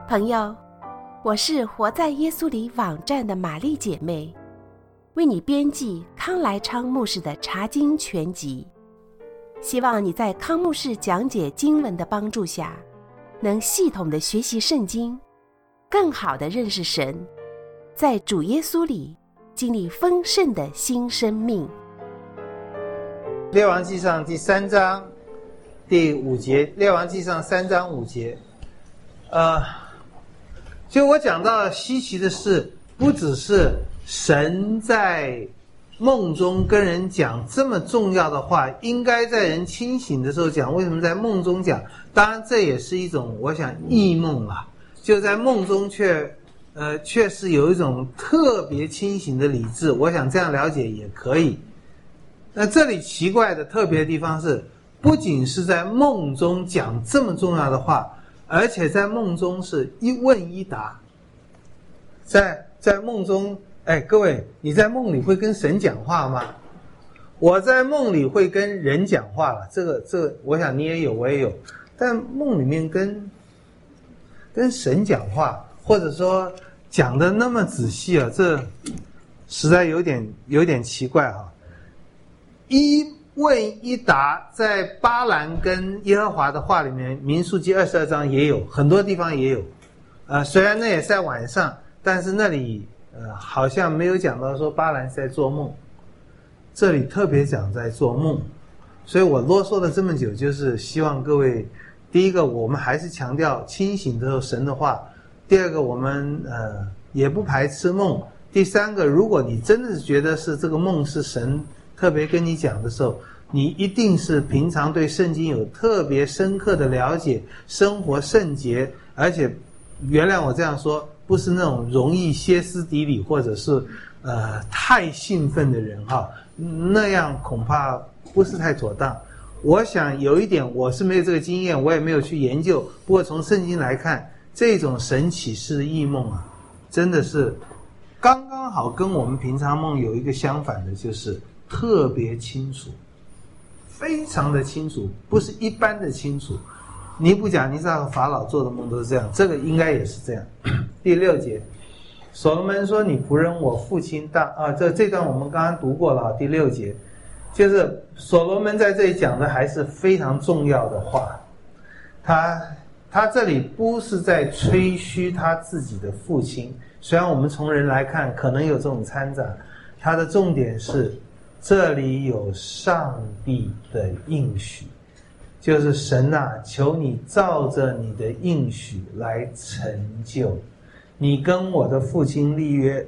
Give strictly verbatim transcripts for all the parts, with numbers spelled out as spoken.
朋友，我是活在耶稣里网站的玛丽姐妹，为你编辑康来昌牧师的查经全集，希望你在康牧师讲解经文的帮助下，能系统的学习圣经，更好的认识神，在主耶稣里经历丰盛的新生命。 列王纪上第三章第五节，列王纪上三章五节，呃，就我讲到稀奇的是，不只是神在梦中跟人讲这么重要的话，应该在人清醒的时候讲，为什么在梦中讲？当然这也是一种我想异梦啊，就在梦中却呃确实有一种特别清醒的理智，我想这样了解也可以。那这里奇怪的特别的地方是，不仅是在梦中讲这么重要的话，而且在梦中是一问一答。在在梦中，哎，各位，你在梦里会跟神讲话吗？我在梦里会跟人讲话了，这个这个，我想你也有，我也有。但梦里面跟跟神讲话，或者说讲的那么仔细啊，这实在有点有点奇怪啊。一问一答，在巴兰跟耶和华的话里面，民数记二十二章也有，很多地方也有。呃，虽然那也是在晚上，但是那里呃好像没有讲到说巴兰是在做梦，这里特别讲在做梦。所以我啰嗦了这么久，就是希望各位，第一个我们还是强调清醒的时候神的话，第二个我们呃也不排斥梦，第三个如果你真的是觉得是这个梦是神特别跟你讲的时候，你一定是平常对圣经有特别深刻的了解，生活圣洁，而且原谅我这样说，不是那种容易歇斯底里或者是呃太兴奋的人哈，那样恐怕不是太妥当。我想有一点我是没有这个经验，我也没有去研究，不过从圣经来看，这种神启示的异梦啊，真的是刚刚好跟我们平常梦有一个相反的，就是特别清楚，非常的清楚，不是一般的清楚。尼布甲尼撒和法老做的梦都是这样，这个应该也是这样。第六节，所罗门说：“你仆人我父亲大啊，这这段我们刚刚读过了。第六节，就是所罗门在这里讲的还是非常重要的话。他他这里不是在吹嘘他自己的父亲，虽然我们从人来看可能有这种掺杂，他的重点是这里有上帝的应许，就是神啊，求你照着你的应许来成就。你跟我的父亲立约，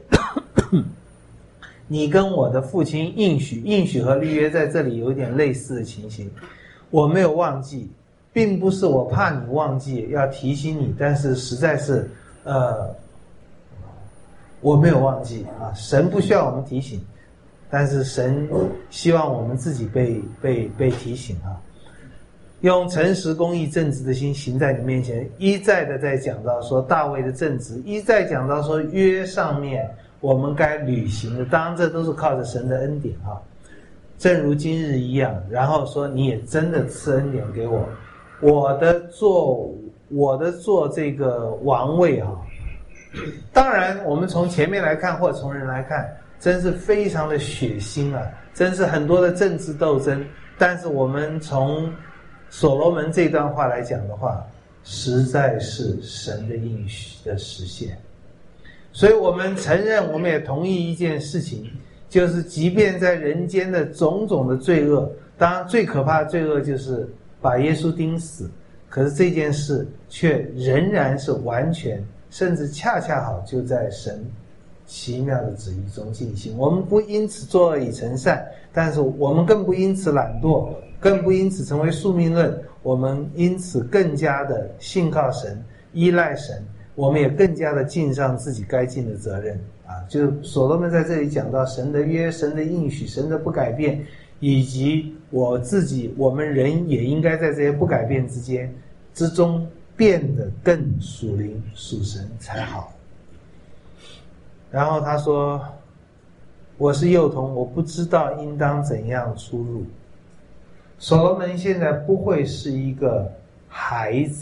你跟我的父亲应许，应许和立约在这里有点类似的情形。我没有忘记，并不是我怕你忘记要提醒你，但是实在是呃，我没有忘记啊，神不需要我们提醒，但是神希望我们自己被被被提醒啊，用诚实、公义、正直的心行在你面前。一再的在讲到说大卫的正直，一再讲到说约上面我们该履行的，当然这都是靠着神的恩典啊，正如今日一样。然后说你也真的赐恩典给我，我的做我的做这个王位啊。当然我们从前面来看或从人来看，真是非常的血腥啊，真是很多的政治斗争。但是我们从所罗门这段话来讲的话，实在是神的应许的实现。所以我们承认，我们也同意一件事情，就是即便在人间的种种的罪恶，当然最可怕的罪恶就是把耶稣钉死，可是这件事却仍然是完全甚至恰恰好就在神奇妙的旨意中进行。我们不因此作恶以成善，但是我们更不因此懒惰，更不因此成为宿命论，我们因此更加的信靠神，依赖神，我们也更加的尽上自己该尽的责任啊！就是所罗门在这里讲到神的约、神的应许、神的不改变，以及我自己，我们人也应该在这些不改变之间之中变得更属灵属神才好。然后他说：“我是幼童，我不知道应当怎样出入。”所罗门现在不会是一个孩子，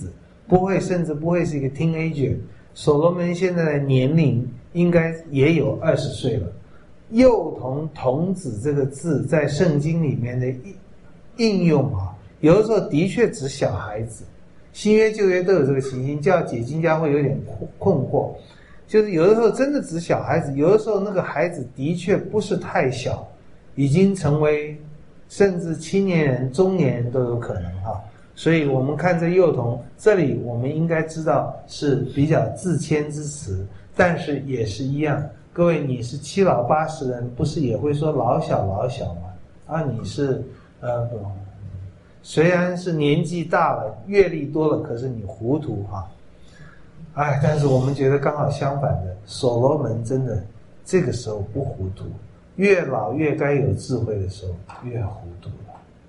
不会，甚至不会是一个 teenager。所罗门现在的年龄应该也有二十岁了。幼童童子这个字在圣经里面的应用啊，有的时候的确指小孩子，新约旧约都有这个情形，叫解经家会有点困惑，就是有的时候真的指小孩子，有的时候那个孩子的确不是太小，已经成为甚至青年人、中年人都有可能哈。所以我们看这幼童，这里我们应该知道是比较自谦之词，但是也是一样。各位，你是七老八十人，不是也会说老小老小吗？啊，你是呃，虽然是年纪大了，阅历多了，可是你糊涂哈。哎，但是我们觉得刚好相反的，所罗门真的这个时候不糊涂，越老越该有智慧的时候越糊涂了。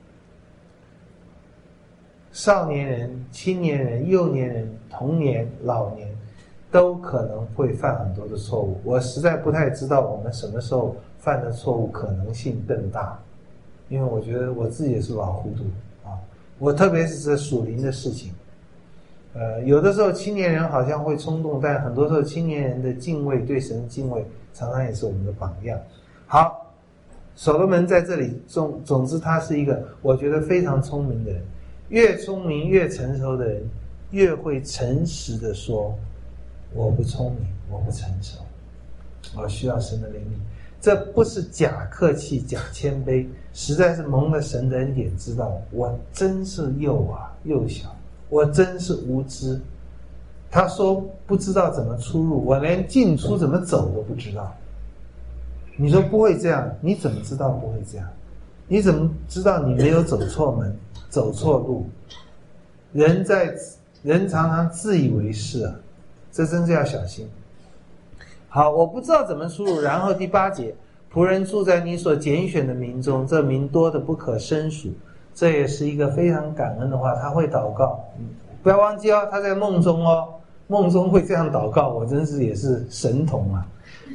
少年人、青年人、幼年人、童年、老年都可能会犯很多的错误。我实在不太知道我们什么时候犯的错误可能性更大，因为我觉得我自己也是老糊涂啊。我特别是这属灵的事情，呃，有的时候青年人好像会冲动，但很多时候青年人的敬畏，对神的敬畏，常常也是我们的榜样。好，所罗门在这里，总总之他是一个我觉得非常聪明的人。越聪明越成熟的人，越会诚实的说，我不聪明，我不成熟，我需要神的灵力。这不是假客气假谦卑，实在是蒙了神的恩典，知道我真是幼啊幼小，我真是无知。他说不知道怎么出入，我连进出怎么走都不知道。你说不会这样，你怎么知道不会这样？你怎么知道你没有走错门走错路？人在人常常自以为是啊，这真是要小心。好，我不知道怎么出入。然后第八节，仆人住在你所拣选的民中，这民多的不可胜数。这也是一个非常感恩的话，他会祷告。不要忘记哦，他在梦中哦，梦中会这样祷告，我真是也是神童啊。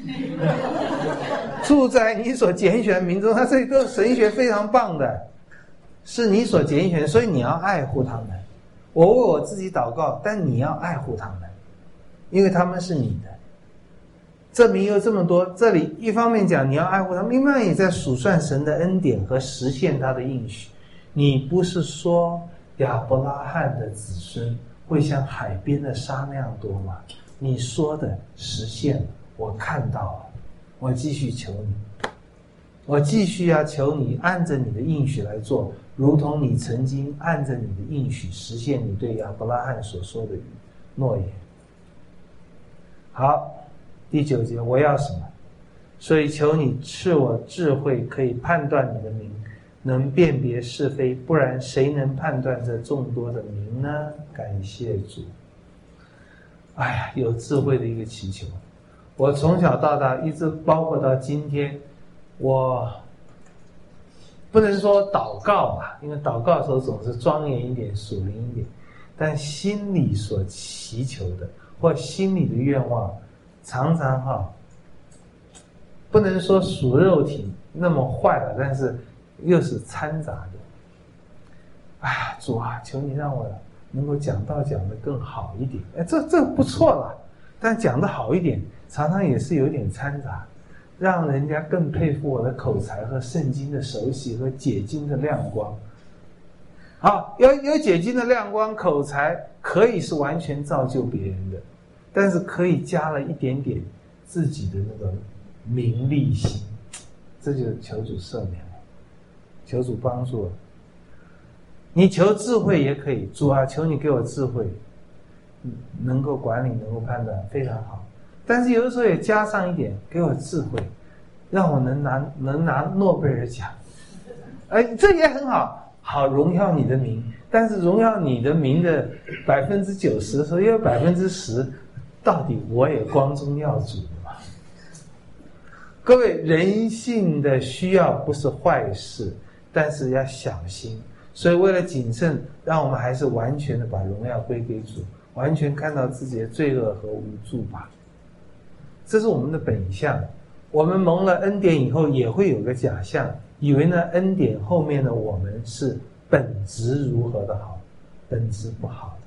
住在你所拣选的民中，他这个神学非常棒的，是你所拣选，所以你要爱护他们。我为我自己祷告，但你要爱护他们，因为他们是你的。证明有这么多，这里一方面讲你要爱护他们，另外也在数算神的恩典和实现他的应许。你不是说亚伯拉罕的子孙会像海边的沙那样多吗？你说的实现了，我看到了，我继续求你，我继续要求你按着你的应许来做，如同你曾经按着你的应许实现你对亚伯拉罕所说的诺言。好，第九节，我要什么？所以求你赐我智慧，可以判断你的名，能辨别是非，不然谁能判断这众多的名呢？感谢主。哎呀，有智慧的一个祈求。我从小到大，一直包括到今天，我不能说祷告吧，因为祷告的时候总是庄严一点、属灵一点，但心里所祈求的或心里的愿望，常常哈，不能说属肉体那么坏了，但是又是掺杂的。哎呀，主啊，求你让我能够讲道讲得更好一点。哎，这这不错了，但讲得好一点，常常也是有点掺杂，让人家更佩服我的口才和圣经的熟悉和解经的亮光。好，有有解经的亮光，口才可以是完全造就别人的，但是可以加了一点点自己的那个名利心，这就求主赦免了，求主帮助了。你求智慧也可以，主啊，求你给我智慧，能够管理，能够判断，非常好。但是有的时候也加上一点，给我智慧，让我能拿能拿诺贝尔奖，哎，这也很好，好荣耀你的名。但是荣耀你的名的百分之九十的时候，也有百分之十，到底我也光宗耀祖的嘛？各位，人性的需要不是坏事，但是要小心。所以为了谨慎，让我们还是完全的把荣耀归给主，完全看到自己的罪恶和无助吧。这是我们的本相。我们蒙了恩典以后，也会有个假象，以为呢恩典后面的我们是本质如何的好，本质不好的。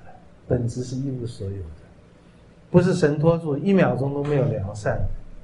本质是一无所有的，不是神托住，一秒钟都没有良善。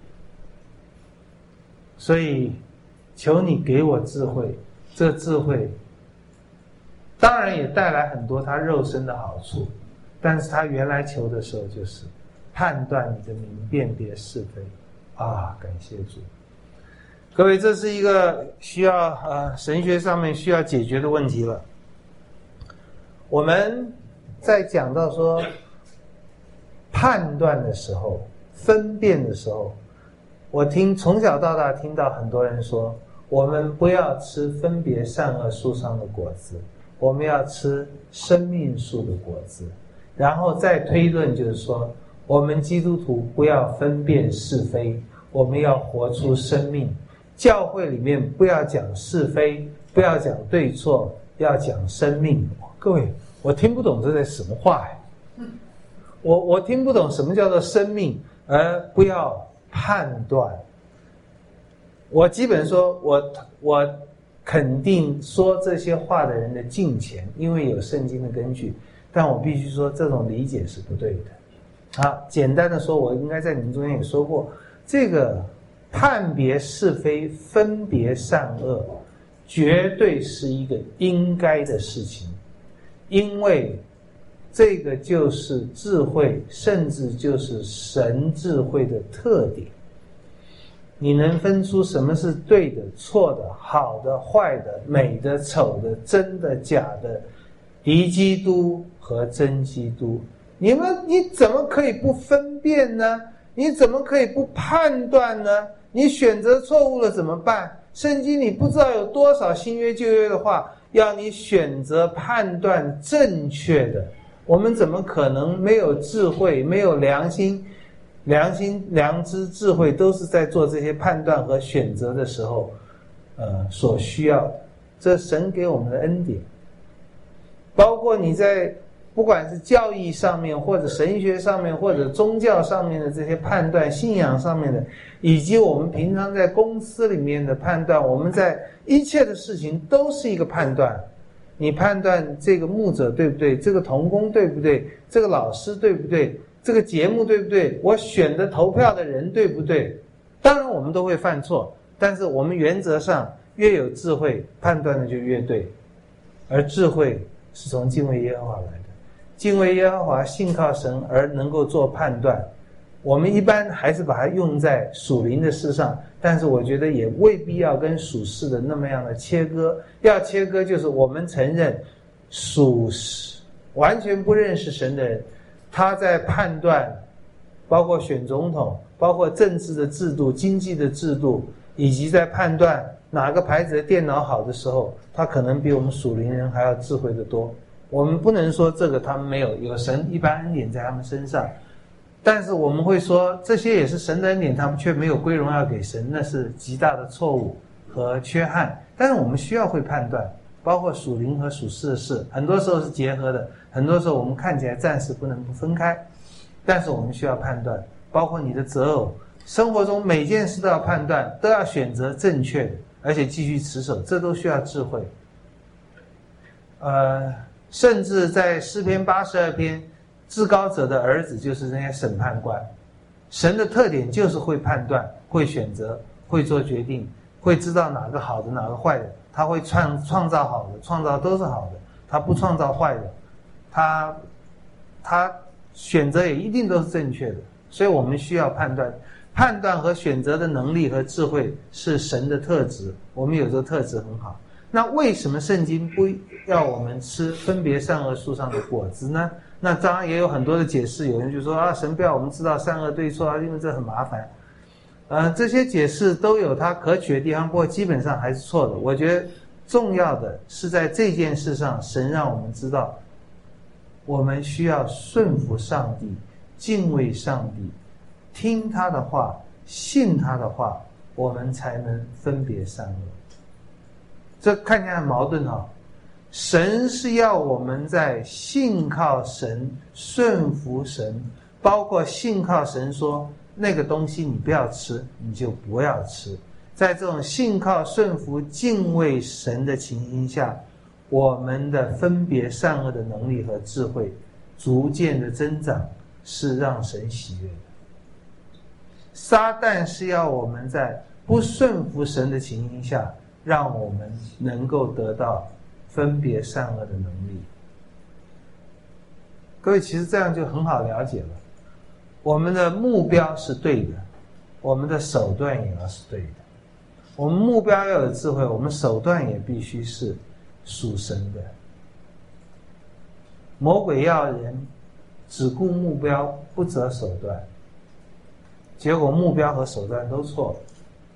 所以求你给我智慧，这智慧当然也带来很多他肉身的好处，但是他原来求的时候就是判断你的名，辨别是非啊！感谢主。各位，这是一个需要呃神学上面需要解决的问题了。我们在讲到说判断的时候，分辨的时候，我听从小到大听到很多人说，我们不要吃分别善恶树上的果子，我们要吃生命树的果子。然后再推论就是说，我们基督徒不要分辨是非，我们要活出生命。教会里面不要讲是非，不要讲对错，要讲生命。各位，我听不懂这在什么话呀？我我听不懂什么叫做生命，而不要判断。我基本说，我我肯定说这些话的人的敬虔，因为有圣经的根据。但我必须说，这种理解是不对的。好，简单的说，我应该在你们中间也说过，这个判别是非、分别善恶，绝对是一个应该的事情，因为这个就是智慧，甚至就是神智慧的特点。你能分出什么是对的、错的、好的、坏的、美的、丑的、真的、假的，敌基督和真基督，你们你怎么可以不分辨呢？你怎么可以不判断呢？你选择错误了怎么办？圣经你不知道有多少新约旧约的话，要你选择判断正确的。我们怎么可能没有智慧、没有良心？良心、良知、智慧都是在做这些判断和选择的时候，呃，所需要的。这神给我们的恩典，包括你在不管是教义上面，或者神学上面，或者宗教上面的这些判断，信仰上面的，以及我们平常在公司里面的判断，我们在一切的事情都是一个判断。你判断这个牧者对不对，这个同工对不对，这个老师对不对，这个节目对不对，我选的投票的人对不对？当然我们都会犯错，但是我们原则上越有智慧，判断的就越对。而智慧是从敬畏耶和华来的，敬畏耶和华，信靠神而能够做判断。我们一般还是把它用在属灵的事上，但是我觉得也未必要跟属世的那么样的切割。要切割就是我们承认属世完全不认识神的人，他在判断包括选总统，包括政治的制度、经济的制度，以及在判断哪个牌子的电脑好的时候，他可能比我们属灵人还要智慧得多。我们不能说这个他们没有，有神一般恩典在他们身上，但是我们会说这些也是神的恩典，他们却没有归荣耀给神，那是极大的错误和缺憾。但是我们需要会判断，包括属灵和属世的事，很多时候是结合的，很多时候我们看起来暂时不能不分开，但是我们需要判断，包括你的择偶，生活中每件事都要判断，都要选择正确的，而且继续持守，这都需要智慧。呃，甚至在诗篇八十二篇，至高者的儿子就是那些审判官。神的特点就是会判断，会选择，会做决定，会知道哪个好的，哪个坏的。他会创创造好的，创造都是好的，他不创造坏的，他他选择也一定都是正确的。所以我们需要判断，判断和选择的能力和智慧是神的特质，我们有这个特质很好。那为什么圣经不要我们吃分别善恶树上的果子呢？那当然也有很多的解释，有人就说啊，神不要我们知道善恶对错啊，因为这很麻烦。呃，这些解释都有它可取的地方，不过基本上还是错的。我觉得重要的是在这件事上，神让我们知道，我们需要顺服上帝，敬畏上帝，听他的话，信他的话，我们才能分别善恶。这看起来很矛盾哈、哦。神是要我们在信靠神、顺服神，包括信靠神说那个东西你不要吃，你就不要吃。在这种信靠、顺服、敬畏神的情形下，我们的分别善恶的能力和智慧逐渐的增长，是让神喜悦的。撒旦是要我们在不顺服神的情形下，让我们能够得到分别善恶的能力。各位，其实这样就很好了解了。我们的目标是对的，我们的手段也要是对的。我们目标要有智慧，我们手段也必须是属神的。魔鬼要人只顾目标，不择手段，结果目标和手段都错了。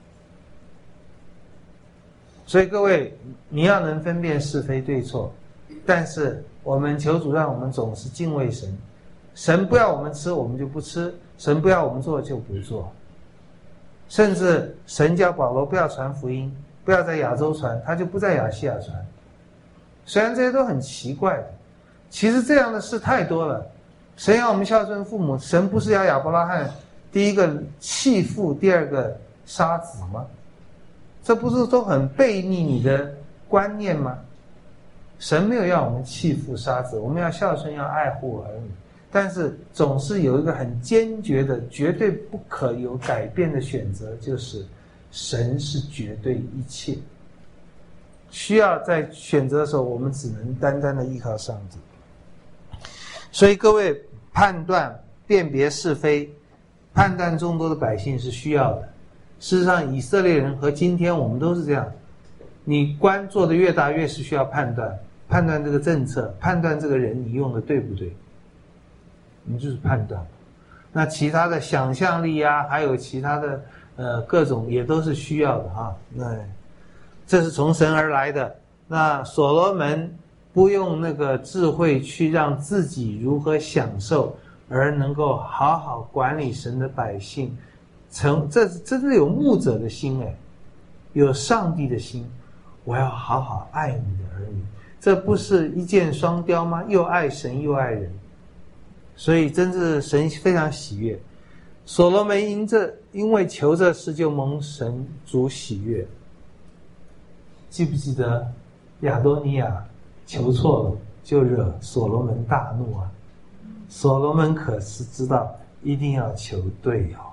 所以各位，你要能分辨是非对错，但是我们求主让我们总是敬畏神。神不要我们吃，我们就不吃；神不要我们做，就不做。甚至神叫保罗不要传福音，不要在亚洲传，他就不在亚细亚传。虽然这些都很奇怪的，其实这样的事太多了。神要我们孝顺父母，神不是要亚伯拉罕第一个弃父，第二个杀子吗？这不是都很背逆你的观念吗？神没有要我们弃父杀子，我们要孝顺，要爱护儿女，但是总是有一个很坚决的、绝对不可有改变的选择，就是神是绝对一切。需要在选择的时候，我们只能单单的依靠上帝。所以各位，判断、辨别是非，判断众多的百姓是需要的。事实上，以色列人和今天我们都是这样。你官做的越大，越是需要判断，判断这个政策，判断这个人你用的对不对，你就是判断。那其他的想象力啊，还有其他的呃各种也都是需要的哈。那这是从神而来的。那所罗门不用那个智慧去让自己如何享受，而能够好好管理神的百姓。成，这真是有牧者的心哎，有上帝的心。我要好好爱你的儿女，这不是一箭双雕吗？又爱神又爱人，所以真是神非常喜悦。所罗门因这因为求这事就蒙神主喜悦。记不记得亚多尼亚求错了，就惹所罗门大怒啊？所罗门可是知道一定要求对哦。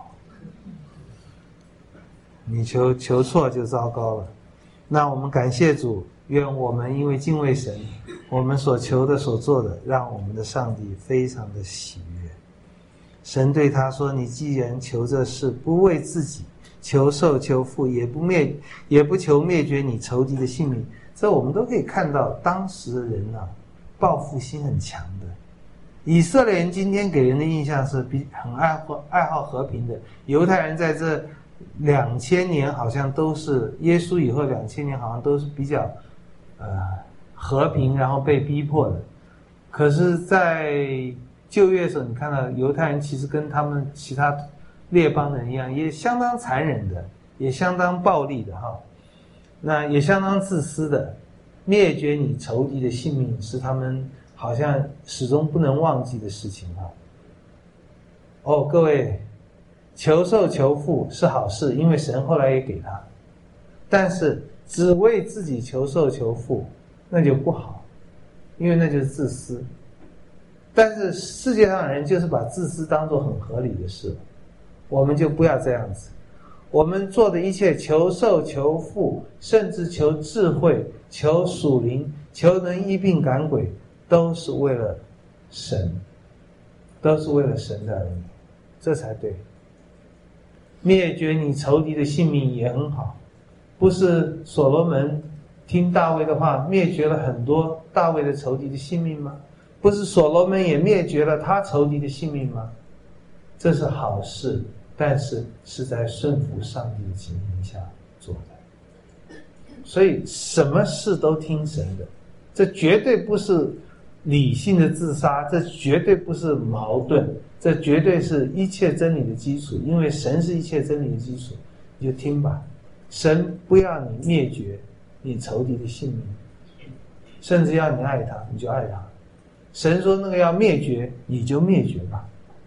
你求求错就糟糕了。那我们感谢主，愿我们因为敬畏神，我们所求的所做的，让我们的上帝非常的喜悦。神对他说，你既然求这事，不为自己，求寿求富，也不灭也不求灭绝你仇敌的性命。这我们都可以看到当时的人啊，报复心很强的。以色列人今天给人的印象是比很爱好爱好和平的，犹太人在这两千年好像都是耶稣以后两千年好像都是比较呃和平，然后被逼迫的。可是在旧约的时候，你看到犹太人其实跟他们其他列邦人一样，也相当残忍的，也相当暴力的哈，那也相当自私的。灭绝你仇敌的性命是他们好像始终不能忘记的事情哈。哦，各位，求寿求富是好事，因为神后来也给他，但是只为自己求寿求富那就不好，因为那就是自私。但是世界上的人就是把自私当作很合理的事，我们就不要这样子。我们做的一切求寿求富，甚至求智慧，求属灵，求能医病赶鬼，都是为了神，都是为了神的儿女，这才对。灭绝你仇敌的性命也很好，不是所罗门听大卫的话灭绝了很多大卫的仇敌的性命吗？不是所罗门也灭绝了他仇敌的性命吗？这是好事，但是是在顺服上帝的情形下做的。所以什么事都听神的，这绝对不是理性的自杀，这绝对不是矛盾，这绝对是一切真理的基础。因为神是一切真理的基础，你就听吧。神不要你灭绝你仇敌的性命，甚至要你爱他，你就爱他。神说那个要灭绝，你就灭绝吧。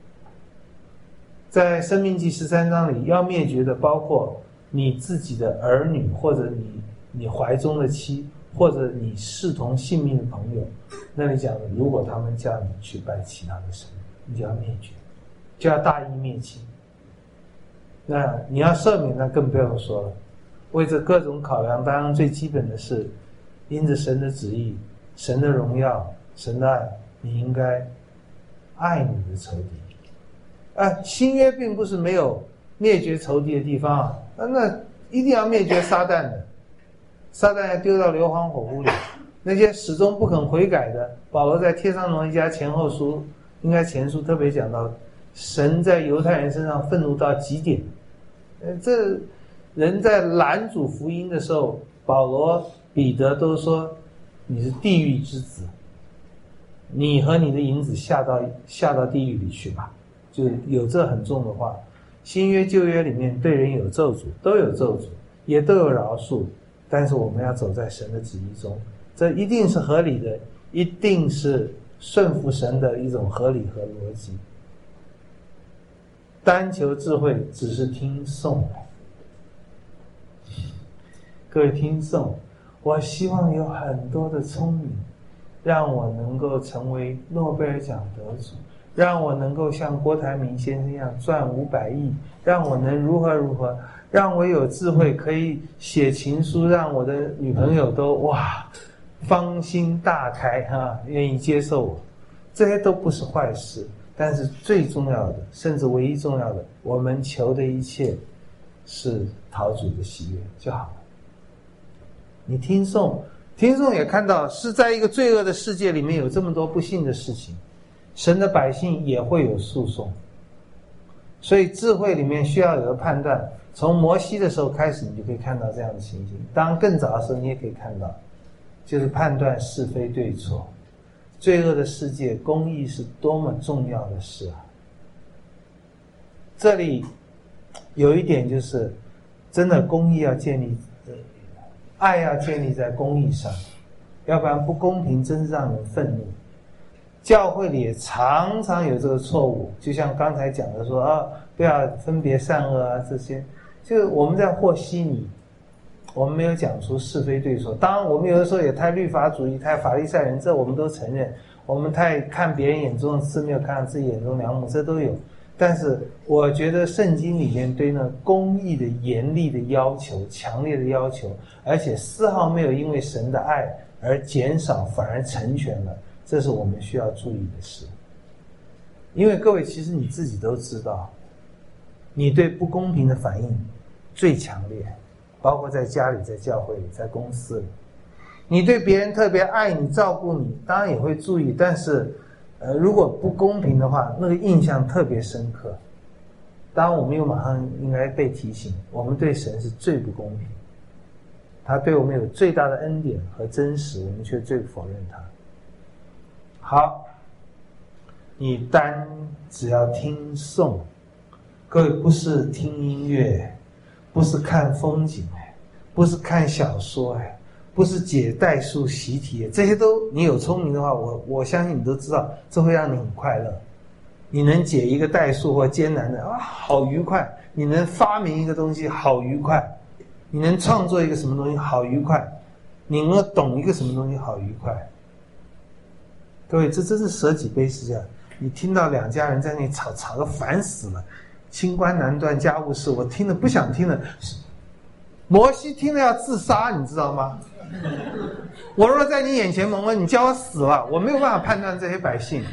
在申命记十三章里，要灭绝的包括你自己的儿女，或者你你怀中的妻， 或者你视同性命的朋友，那里讲的，如果他们叫你去拜其他的神，你就要灭绝，就要大义灭亲。那你要赦免，那更不用说了。为这各种考量，当然最基本的是，因着神的旨意、神的荣耀、神的爱，你应该爱你的仇敌。啊，新约并不是没有灭绝仇敌的地方啊，那一定要灭绝撒旦的，撒旦要丢到硫磺火湖里。那些始终不肯悔改的，保罗在帖撒罗尼迦前后书，应该前书特别讲到，神在犹太人身上愤怒到极点。呃，这人在拦阻福音的时候，保罗、彼得都说你是地狱之子，你和你的银子下到下到地狱里去吧，就有这很重的话。新约旧约里面对人有咒诅，都有咒诅，也都有饶恕，但是我们要走在神的旨意中，这一定是合理的，一定是顺服神的一种合理和逻辑。单求智慧只是听颂。各位听颂，我希望有很多的聪明，让我能够成为诺贝尔奖得主，让我能够像郭台铭先生一样赚五百亿，让我能如何如何，让我有智慧可以写情书，让我的女朋友都哇芳心大开哈，愿意接受我。这些都不是坏事，但是最重要的，甚至唯一重要的，我们求的一切是讨主的喜悦就好了。你听颂，听颂也看到是在一个罪恶的世界里面有这么多不幸的事情，神的百姓也会有诉讼，所以智慧里面需要有个判断。从摩西的时候开始，你就可以看到这样的情形，当然更早的时候你也可以看到，就是判断是非对错。罪恶的世界，公义是多么重要的事啊！这里有一点就是，真的公义要建立，爱要建立在公义上，要不然不公平真是让人愤怒。教会里也常常有这个错误，就像刚才讲的说啊，不要分别善恶啊，这些就是我们在和稀泥，我们没有讲出是非对错。当然我们有的时候也太律法主义，太法利赛人，这我们都承认，我们太看别人眼中的刺，没有看到自己眼中梁木，这都有。但是我觉得圣经里面对那公义的严厉的要求，强烈的要求，而且丝毫没有因为神的爱而减少，反而成全了，这是我们需要注意的事。因为各位其实你自己都知道，你对不公平的反应最强烈，包括在家里、在教会里、在公司里。你对别人特别爱你、照顾你，当然也会注意，但是呃，如果不公平的话，那个印象特别深刻。当然我们又马上应该被提醒，我们对神是最不公平，他对我们有最大的恩典和真实，我们却最否认他。好，你单只要听颂，各位不是听音乐，不是看风景，不是看小说，不是解代数习题，这些都你有聪明的话，我我相信你都知道，这会让你很快乐。你能解一个代数或艰难的啊，好愉快；你能发明一个东西，好愉快；你能创作一个什么东西，好愉快；你能够懂一个什么东西，好愉快。各位，这真是舍己悲事家。你听到两家人在那里吵，吵得烦死了，清官难断家务事，我听了不想听了。摩西听了要自杀，你知道吗？我若在你眼前蒙恩，你叫我死了，我没有办法判断这些百姓。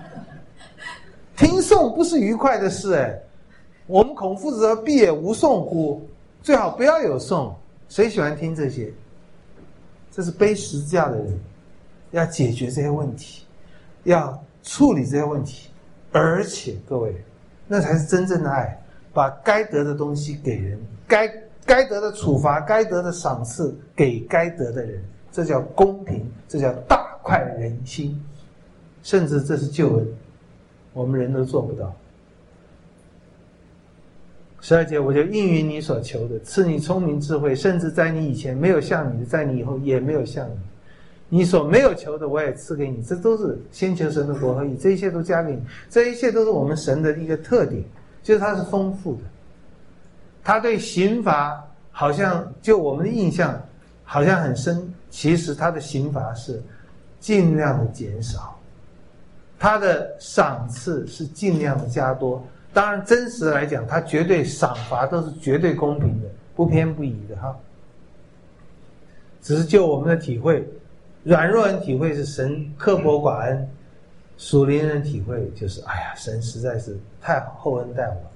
听颂不是愉快的事，哎，我们孔夫子说必也无颂乎，最好不要有颂，谁喜欢听这些？这是背十字架的人要解决这些问题，要处理这些问题，而且各位，那才是真正的爱，把该得的东西给人，该该得的处罚，该得的赏赐给该得的人，这叫公平，这叫大快人心，甚至这是救恩，我们人都做不到。十二节，我就应允你所求的，赐你聪明智慧，甚至在你以前没有像你的，在你以后也没有像你。你所没有求的，我也赐给你。这都是先求神的国和义，这一切都加给你。这一切都是我们神的一个特点，就是它是丰富的。他对刑罚好像就我们的印象好像很深其实他的刑罚是尽量的减少，他的赏赐是尽量的加多。当然真实来讲，他绝对赏罚都是绝对公平的，不偏不倚的哈。只是就我们的体会，软弱人体会是神刻薄寡恩，属灵人体会就是哎呀，神实在是太厚恩待我，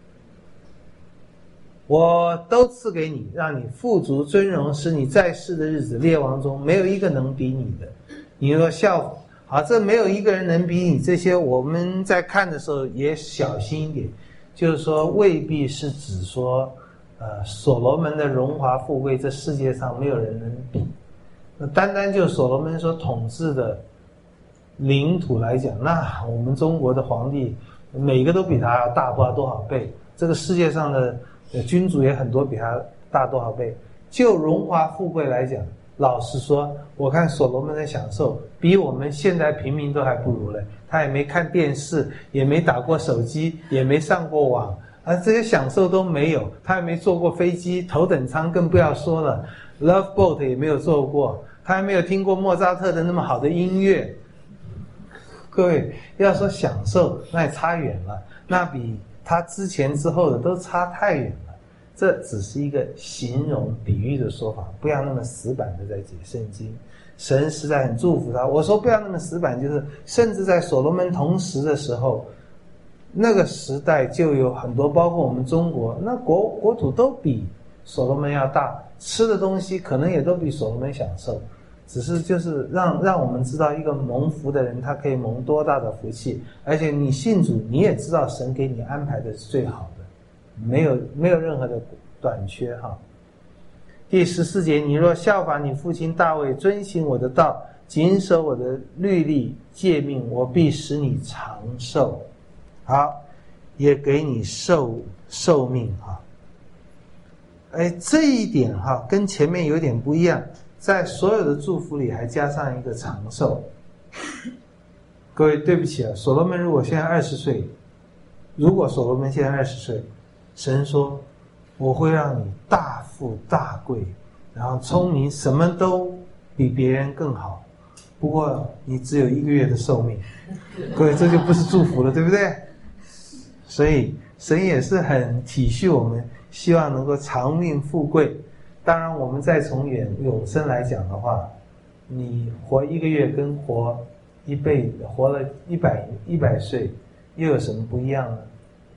我都赐给你，让你富足尊荣，使你在世的日子，列王中没有一个能比你的。你若效法，好，这没有一个人能比你，这些我们在看的时候也小心一点，就是说未必是指说呃，所罗门的荣华富贵，这世界上没有人能比。那单单就所罗门所统治的领土来讲，那我们中国的皇帝每个都比他要大不知道多少倍，这个世界上的君主也很多比他大多少倍。就荣华富贵来讲，老实说，我看所罗门的享受比我们现在平民都还不如嘞。他也没看电视，也没打过手机，也没上过网，啊，这些享受都没有。他也没坐过飞机，头等舱更不要说了， Love Boat 也没有坐过，他还没有听过莫扎特的那么好的音乐。各位要说享受，那也差远了，那比他之前之后的都差太远了。这只是一个形容比喻的说法，不要那么死板的在解圣经。神实在很祝福他，我说不要那么死板，就是甚至在所罗门同时的时候，那个时代就有很多，包括我们中国，那国国土都比所罗门要大，吃的东西可能也都比所罗门享受，只是就是让让我们知道一个蒙福的人他可以蒙多大的福气，而且你信主你也知道神给你安排的是最好的，没有没有任何的短缺哈。第十四节，你若效法你父亲大卫，遵行我的道，谨守我的律例诫命，我必使你长寿，好，也给你寿寿命哈。哎，这一点哈跟前面有点不一样，在所有的祝福里还加上一个长寿。各位对不起啊，所罗门如果现在二十岁，如果所罗门现在二十岁，神说我会让你大富大贵，然后聪明，什么都比别人更好，不过你只有一个月的寿命。各位这就不是祝福了，对不对？所以神也是很体恤我们，希望能够长命富贵。当然我们再从远永生来讲的话，你活一个月跟活一辈子，活了一百一百岁又有什么不一样呢？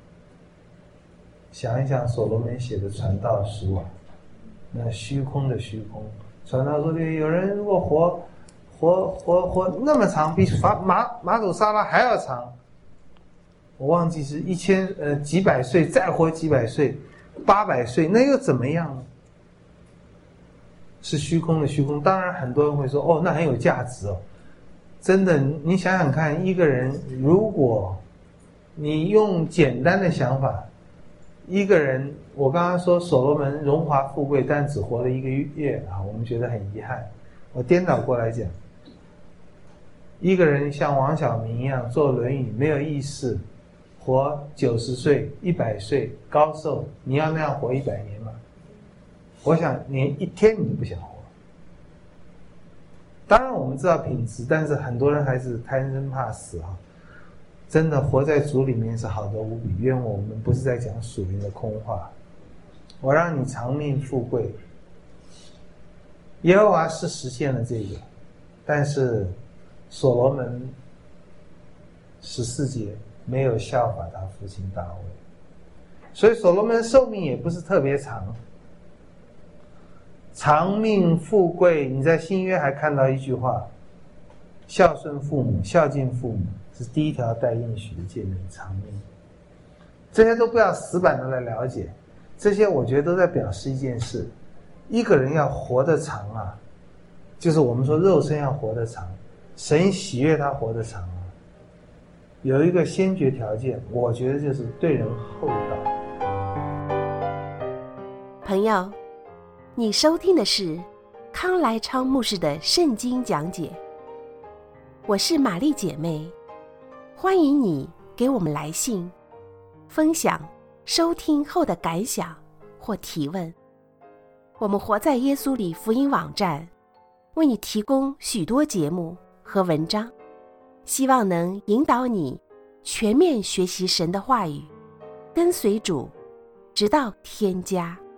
想一想所罗门写的传道书啊，那虚空的虚空，传道书里有人如果活活活活那么长，比马马祖沙拉还要长，我忘记是一千呃几百岁，再活几百岁，八百岁，那又怎么样呢？是虚空的虚空。当然很多人会说，哦，那很有价值哦。真的，你想想看，一个人如果你用简单的想法，一个人，我刚刚说所罗门荣华富贵，但只活了一个月啊，我们觉得很遗憾。我颠倒过来讲，一个人像王小明一样做《论语》没有意识，活九十岁、一百岁高寿，你要那样活一百年吗？我想连一天你都不想活。当然我们知道品质，但是很多人还是贪生怕死啊。真的活在主里面是好得无比，愿我们不是在讲属灵的空话。我让你长命富贵，耶和华是实现了这个，但是所罗门十四节没有效法他父亲大卫，所以所罗门寿命也不是特别长。长命富贵，你在新约还看到一句话，孝顺父母，孝敬父母是第一条带应许的诫命，长命。这些都不要死板的来了解，这些我觉得都在表示一件事，一个人要活得长啊，就是我们说肉身要活得长，神喜悦他活得长啊，有一个先决条件，我觉得就是对人厚道。 朋友，你收听的是康来昌牧师的圣经讲解，我是玛丽姐妹，欢迎你给我们来信分享收听后的感想或提问。我们活在耶稣里福音网站为你提供许多节目和文章，希望能引导你全面学习神的话语，跟随主，直到天家。